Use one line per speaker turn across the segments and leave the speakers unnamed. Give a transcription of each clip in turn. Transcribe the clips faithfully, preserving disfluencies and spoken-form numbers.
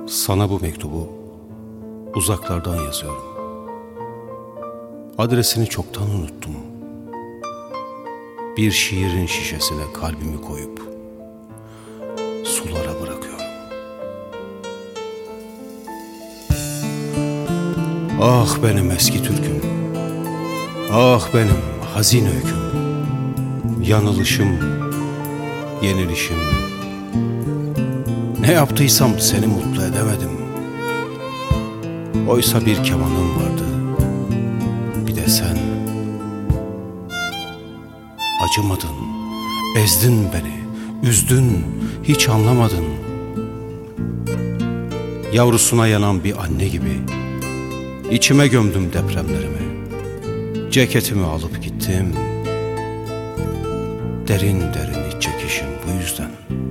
Sana bu mektubu uzaklardan yazıyorum. Adresini çoktan unuttum. Bir şiirin şişesine kalbimi koyup sulara bırakıyorum. Ah benim eski Türk'üm, ah benim hazin öyküm, yanılışım, yenilişim. Ne yaptıysam seni mutlu edemedim. Oysa bir kemanım vardı, bir de sen. Acımadın, ezdin beni, üzdün, hiç anlamadın. Yavrusuna yanan bir anne gibi içime gömdüm depremlerimi. Ceketimi alıp gittim. Derin derin iç çekişim bu yüzden.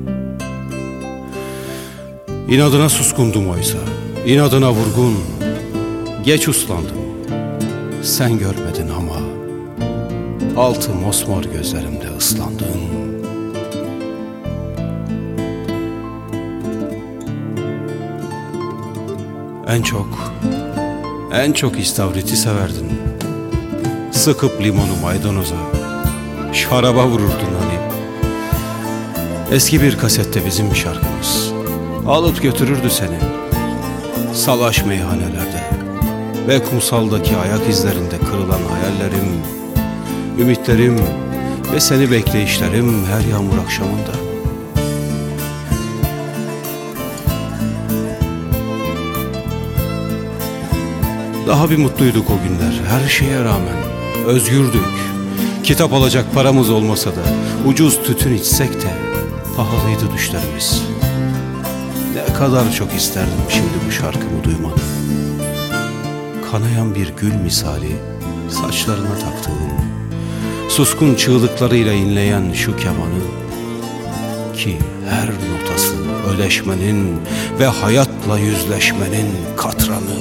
İnadına suskundum oysa, inadına vurgun. Geç uslandım, sen görmedin ama altı mosmor gözlerimde ıslandın. En çok, en çok istavriti severdin. Sıkıp limonu maydanoza, şaraba vururdun hani. Eski bir kasette bizim şarkımız alıp götürürdü seni. Salaş meyhanelerde ve kumsaldaki ayak izlerinde kırılan hayallerim, ümitlerim ve seni bekleyişlerim her yağmur akşamında. Daha bir mutluyduk o günler, her şeye rağmen. Özgürdük. Kitap alacak paramız olmasa da, ucuz tütün içsek de pahalıydı düşlerimiz. Ne kadar çok isterdim şimdi bu şarkımı duymanı. Kanayan bir gül misali saçlarına taktığım, suskun çığlıklarıyla inleyen şu kemanı, ki her notası öleşmenin ve hayatla yüzleşmenin katranı.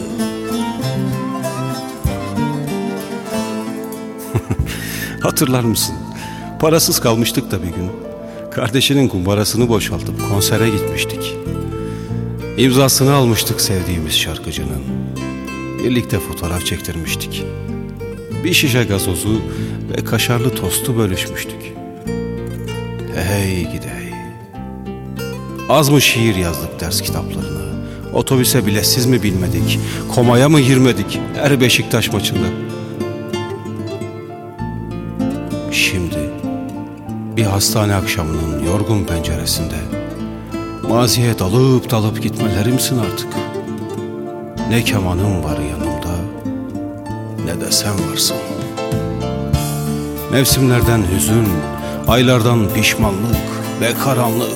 Hatırlar mısın? Parasız kalmıştık da bir gün. Kardeşinin kumbarasını boşaltıp konsere gitmiştik. İmzasını almıştık sevdiğimiz şarkıcının. Birlikte fotoğraf çektirmiştik. Bir şişe gazozu ve kaşarlı tostu bölüşmüştük. Hey gidi hey. Az mı şiir yazdık ders kitaplarına? Otobüse biletsiz mi binmedik? Komaya mı girmedik her Beşiktaş maçında? Şimdi bir hastane akşamının yorgun penceresinde maziye dalıp dalıp gitmelerimsin artık. Ne kemanım var yanımda, ne de sen varsın. Mevsimlerden hüzün, aylardan pişmanlık ve karanlık.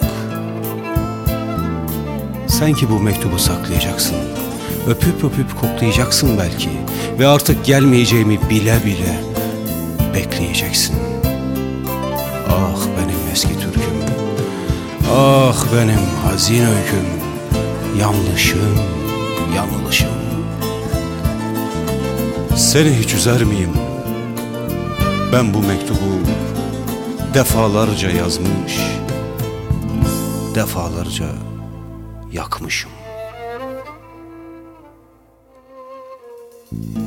Sen ki bu mektubu saklayacaksın, öpüp öpüp koklayacaksın belki ve artık gelmeyeceğimi bile bile bekleyeceksin. Ah benim eski Türk'üm, ah benim hazin öyküm, yanlışım, yanılışım. Seni hiç üzer miyim? Ben bu mektubu defalarca yazmış, defalarca yakmışım.